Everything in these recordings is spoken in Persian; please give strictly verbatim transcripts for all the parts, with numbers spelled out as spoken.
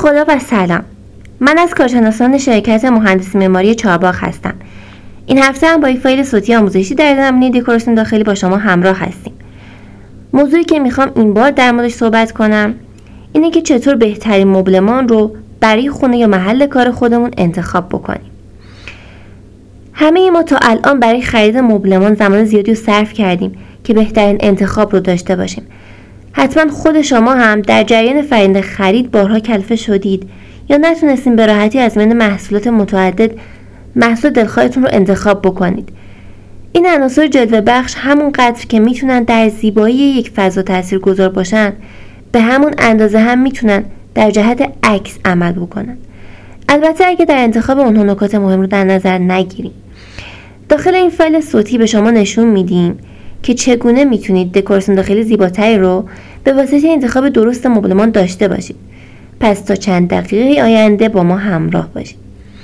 خدا و سلام. من از کارشناسان شرکت مهندسی معماری چهارباغ هستم. این هفته هم با یک فایل صوتی آموزشی در زمینه دکوراسیون داخلی با شما همراه هستیم. موضوعی که میخوام این بار در موردش صحبت کنم اینه که چطور بهترین مبلمان رو برای خونه یا محل کار خودمون انتخاب بکنیم. همه ما تا الان برای خرید مبلمان زمان زیادی رو صرف کردیم که بهترین انتخاب رو داشته باشیم. حتما خود شما هم در جریان فرآیند خرید بارها کلافه شدید یا نتونستین به راحتی از میان محصولات متعدد محصول دلخواهتون رو انتخاب بکنید. این عناصر جلوه بخش همون قدر که میتونن در زیبایی یک فضا تاثیرگذار باشن، به همون اندازه هم میتونن در جهت عکس عمل بکنن. البته اگه در انتخاب اونها نکات مهم رو در نظر نگیریم. داخل این فایل صوتی به شما نشون میدیم که چگونه میتونید دکوراسیون داخلی زیباتری رو به واسطه انتخاب درست مبلمان داشته باشید. پس تا چند دقیقه آینده با ما همراه باشید.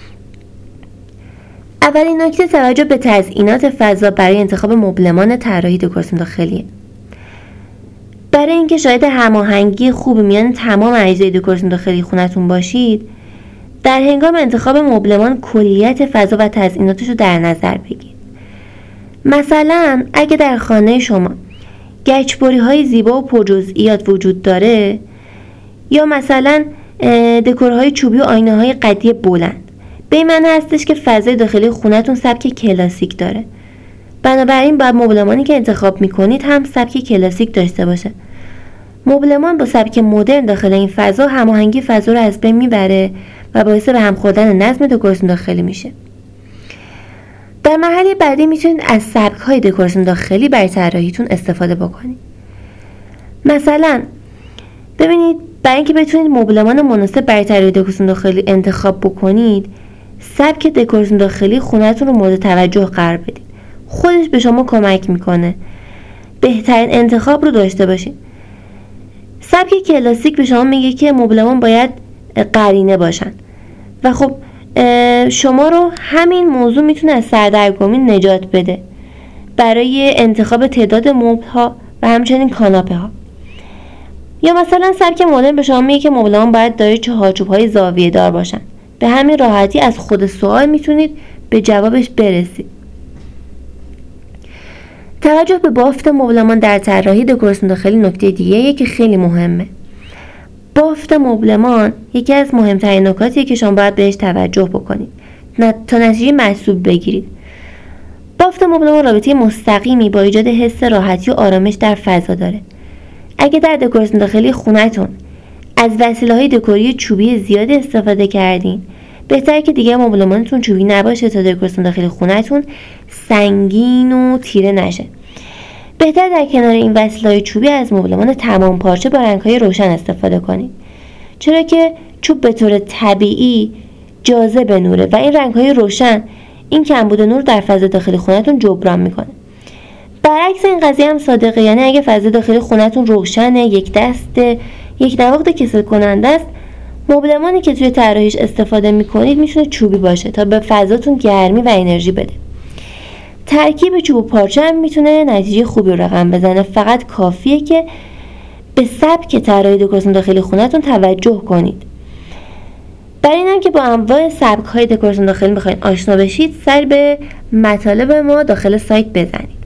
اولین نکته توجه به تزیینات فضا برای انتخاب مبلمان طراحی دکوراسیون داخلیه. برای اینکه شاهد هماهنگی خوب میان تمام اجزای دکوراسیون داخلی خونتون باشید، در هنگام انتخاب مبلمان کلیت فضا و تزییناتش رو در نظر بگیرید. مثلا اگه در خانه شما گچبری های زیبا و پرجزئیات وجود داره، یا مثلا دکورهای چوبی و آینه های قدی بلند، به این معنی هستش که فضای داخلی خونتون سبک کلاسیک داره. بنابراین باید مبلمانی که انتخاب میکنید هم سبک کلاسیک داشته باشه. مبلمان با سبک مدرن داخل این فضا هماهنگی فضا رو از بین میبره و باعث به هم خوردن نظم دکوراسیون داخلی میشه. در مرحله بعدی میتونید از سبک‌های دکوراسیون داخلی برای طراحیتون استفاده بکنید. مثلا ببینید، برای اینکه بتونید مبلمان مناسب برای طراحی دکوراسیون داخلی انتخاب بکنید، سبک دکوراسیون داخلی خونه‌تون رو مورد توجه قرار بدید. خودش به شما کمک میکنه بهترین انتخاب رو داشته باشید. سبک کلاسیک به شما میگه که مبلمان باید قرینه باشن و خب شما رو همین موضوع میتونه از سردرگمی نجات بده برای انتخاب تعداد مبل ها و همچنین کاناپه ها. یا مثلا سبک مدرن به شما میگه که مبلمان باید دارای چهارچوب های زاویه دار باشن. به همین راحتی از خود سوال میتونید به جوابش برسید. توجه به بافت مبلمان در طراحی دکوراسیون داخلی نکته دیگه‌ایه که خیلی مهمه. بافت مبلمان یکی از مهمترین نکاتیه که شما باید بهش توجه بکنید تا نتیجه محسوب بگیرید. بافت مبلمان رابطه مستقیمی با ایجاد حس راحتی و آرامش در فضا داره. اگه در دکوراسیون داخلی خونه‌تون از وسیله‌های دکوری چوبی زیادی استفاده کردین، بهتره که دیگه مبلمانتون چوبی نباشه تا دکوراسیون داخلی خونه‌تون سنگین و تیره نشه. بهتر در کنار این وسیله‌های چوبی از مبلمان تمام پارچه با رنگ‌های روشن استفاده کنید، چرا که چوب به طور طبیعی جاذب نوره و این رنگ‌های روشن این کمبود نور در فضا داخلی خونه‌تون جبران میکنه. برعکس این قضیه هم صادقه، یعنی اگه فضا داخلی خونه‌تون روشنه، یک دسته، یک نواخت کسل کننده است، مبلمانی که توی طراحیش استفاده میکنید میتونه چوبی باشه تا به فضاتون گرمی و انرژی بده. ترکیب چوب و پارچه هم میتونه نتیجه خوبی رو رقم بزنه، فقط کافیه که به سبک طراحی دکوراسیون داخلی خونه‌تون توجه کنید. برای اینم که با انواع سبک‌های دکوراسیون داخلی میخواین آشنا بشید، سر به مطالب ما داخل سایت بزنید.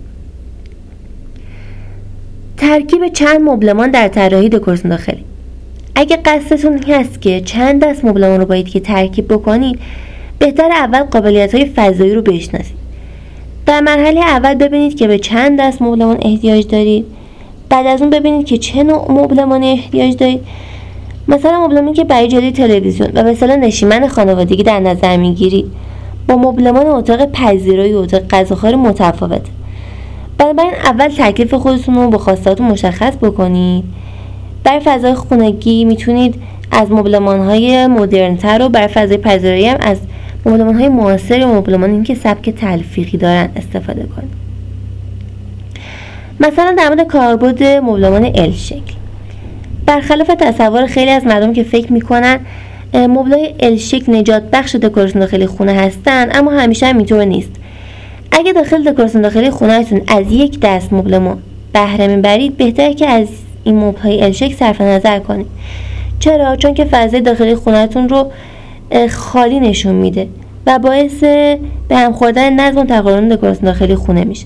ترکیب چند مبلمان در طراحی دکوراسیون داخلی. اگه قصدتون هست که چند دست مبلمان رو باید که ترکیب بکنید، بهتر اول قابلیت‌های فضایی رو بشناسید. در مرحله اول ببینید که به چند دست مبلمان احتیاج دارید. بعد از اون ببینید که چه نوع مبلمانی احتیاج دارید. مثلا مبلمانی که برای جلوی تلویزیون و مثلا نشیمن خانوادگی در نظر میگیرید با مبلمان اتاق پذیرایی و اتاق غذاخوری متفاوته. بنابراین اول تکلیف خودتون رو با خواستهاتون مشخص بکنید. برای فضای خونگی میتونید از مبلمان‌های مدرن‌تر و برای فضای پذیرایی هم از مبلمان‌های معاصر و مبلمانی که سبک تلفیقی دارن استفاده کنید. مثلا در مورد کاربرد مبلمان ال شکل، برخلاف تصور خیلی از مردم که فکر میکنن مبلای ال شکل نجات بخش دکوراسیون داخلی خونه هستن، اما همیشه هم اینطور نیست. اگه داخل دکوراسیون داخلی خونه‌تون از یک دست مبلمان بهره میبرید، بهتره که از این مبلای ال شکل صرف نظر کنید، چرا؟ چون که فضای داخلی خونتون رو خالی نشون میده و باعث به هم خوردن نظم و تقارن دکوراسیون داخلی خونه میشه.